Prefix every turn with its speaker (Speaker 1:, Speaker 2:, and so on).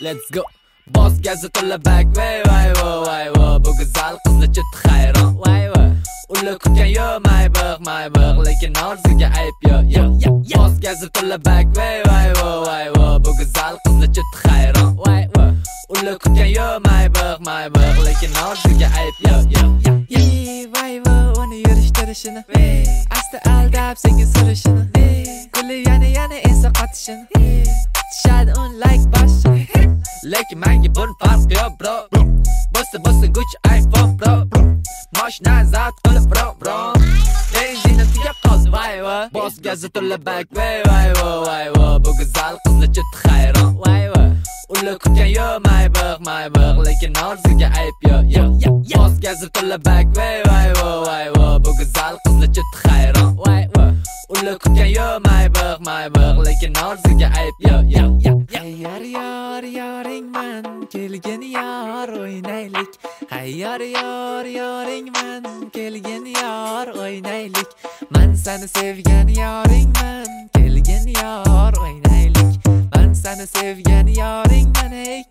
Speaker 1: Let's go. Boss gazetola back way way bu go'zal qizni chit hayron way ular kutgan yo my bug lekin orzuga ayb yo Boss gazetola back way way bu go'zal qizni chit hayron way ular kutgan yo my bug lekin orzuga ayb yo
Speaker 2: Vay uni yurishtirishini asta aldab senga surishini guli yana esa qotishini tishadi un like boshini
Speaker 1: lekin menga bun farq yo'q bro bossa Gucci iPhone bro mashina zat qilib bro benzina tugab qoldi vay Boss gazetola back way bu go'zal qizni chit hayron way ular kutgan yo my bug lekin orzuga ayb yo Boss gazetola back way bu go'zal qizni chit hayron way ular kutgan yo my bug lekin orzuga ayb yo
Speaker 2: yoring man kelgin yor o'ynaylik yoring man kelgin yor o'ynaylik man seni sevgan yoring man kelgin yor o'ynaylik man seni sevgan yoring man